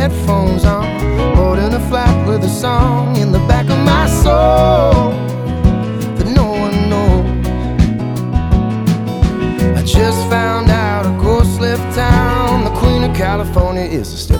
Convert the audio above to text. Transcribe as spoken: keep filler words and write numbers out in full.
headphones on, holding a flat with a song in the back of my soul that no one knows. I just found out a ghost left town. The Queen of California is a step